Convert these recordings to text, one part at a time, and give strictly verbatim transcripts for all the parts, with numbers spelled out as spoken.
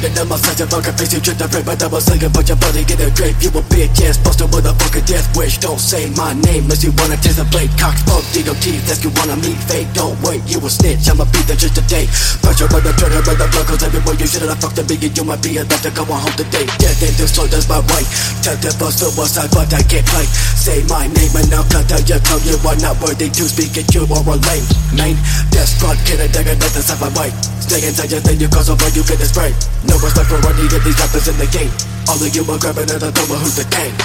Looking at my face and fucking face, you tripped the frame, but I was looking for your body in the grave. You a bitch ass buster with a fucking death wish. Don't say my name unless you wanna taste the blade. Cock smoke, D O T, that's you wanna meet fake. Don't wait, you a snitch, I'ma beat the just today. Pressure by the trigger, by the blood goes everywhere. You should've fucked the biggie, you might be enough to come on home today. Death ain't the slow, that's my right. Tempted for suicide, but I can't play. Say my name and I'll cut out your tongue. You are not worthy to speak it, you are a lame. Main, death squad, kid a dagger, nothing's out my way. Stay inside your thing, you cause over, you get the spray. No respect for any of these rappers in the game. All of you are grabbing at the door, who's the king?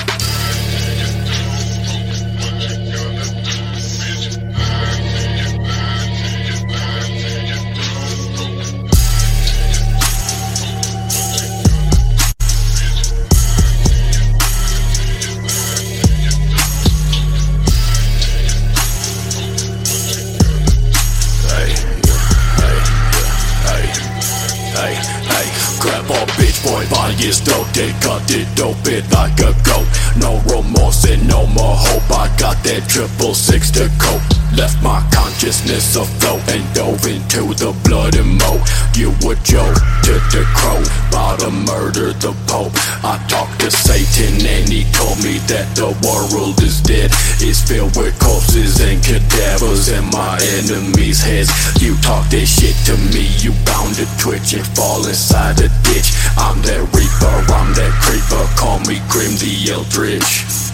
Hey, hey, grab a bitch boy, body is dope. They cut it dope it like a goat. No remorse and no more hope. I got that triple six to cope. Left my consciousness afloat and dove into the blood and mo. You a joke to the crow, about to murder the Pope. I talked to Satan and he told me that the world is dead. It's filled with corpses and cadavers and my enemies' heads. You talk this shit to me, you bound to twitch and fall inside a ditch. I'm that reaper, I'm that creeper, call me Grim the Eldritch.